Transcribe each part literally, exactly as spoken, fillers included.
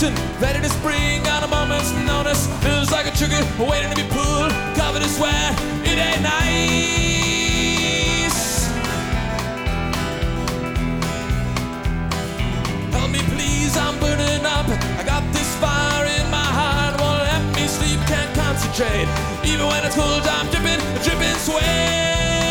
captain, ready to spring on a moment's notice. Feels like a trigger waiting to be pulled, covered in sweat. It ain't nice. Help me please, I'm burning up. I got this fire in my heart, won't let me sleep, can't concentrate. Even when it's cold, I'm dripping, dripping sweat.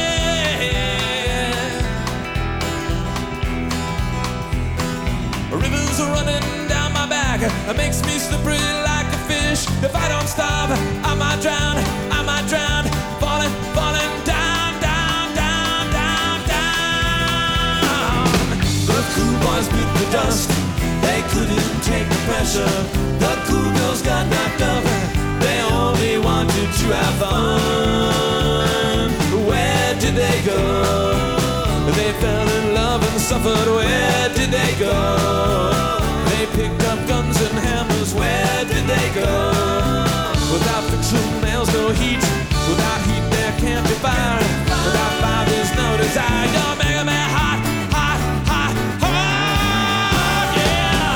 Rivers are running down my back, it makes me slippery like a fish. If I don't stop, I might drown, I might drown. Falling, falling down, down, down, down, down. The cool boys beat the dust, they couldn't take the pressure. The cool girls got knocked up, they only wanted to have fun. Where did they go? They fell in love and suffered. Where did they go? They picked up guns and hammers. Where did they go? Without friction, there's no heat. Without heat, there can't be fire. Without fire, there's no desire. You're making me hot, hot, hot, hot, yeah.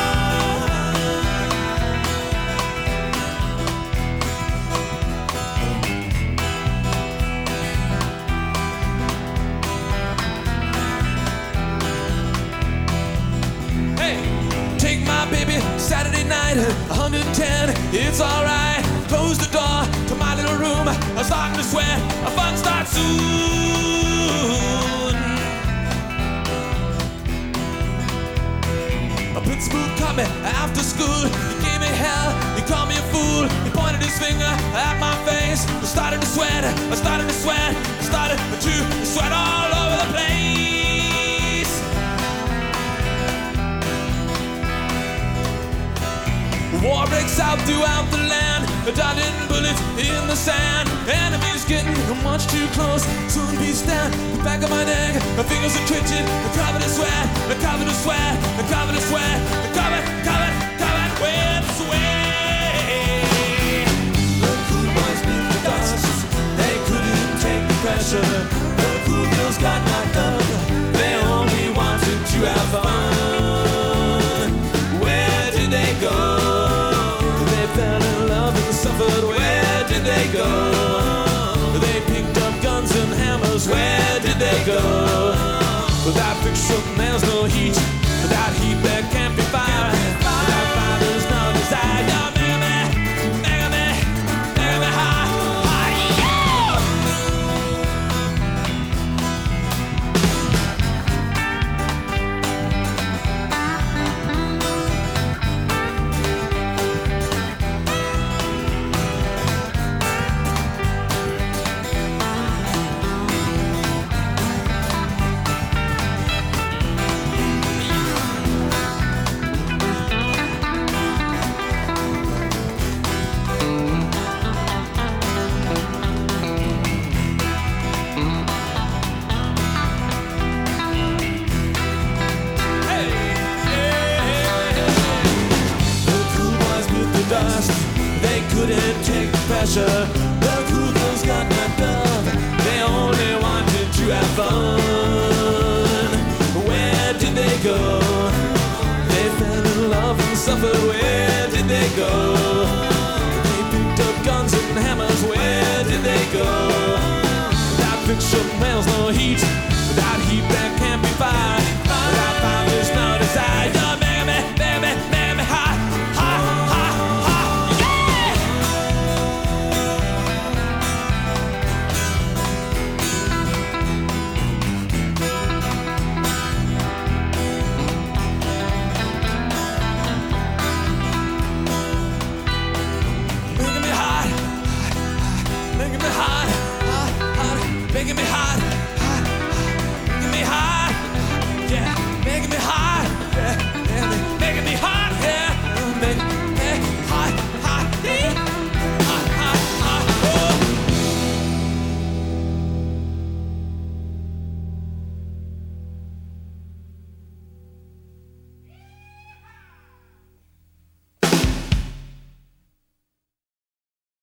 Hey, take my baby, Saturday night, one hundred ten, it's alright. Close the door to my little room, I'm starting to sweat, a fun starts soon. A Pittsburgh caught me after school, he gave me hell, he called me a fool. He pointed his finger at my face, I started to sweat, I started to sweat, I started to sweat all over the place. War breaks out throughout the land, dodging bullets in the sand. Enemies getting much too close, soon be stabbed. The back of my neck, my fingers are twitching. The covered in sweat, the covered in sweat, the covered in sweat, the covered, covered, covered with sweat. The cool boys beat the dust, they couldn't take the pressure. The cool girls got knocked up, they only wanted to have fun. Where did they go? Fell in love and suffered. Where did they go? They picked up guns and hammers. Where did they go? Without friction, there's no heat. Without heat, there can't be fire. Without fire, there's no desire. You're making me, making me, making me high, high, they couldn't take the pressure. The cool girls got knocked up, they only wanted to have fun. Where did they go? They fell in love and suffered. Where did they go? They picked up guns and hammers. Where did they go? Without friction, there's no heat. Without heat, there can't be fire. Without fire, there's no desire. You're making me, baby, making me hot, hot, hot, hot. Making me hot, hot, hot, making me hot, hot, hot, making me hot.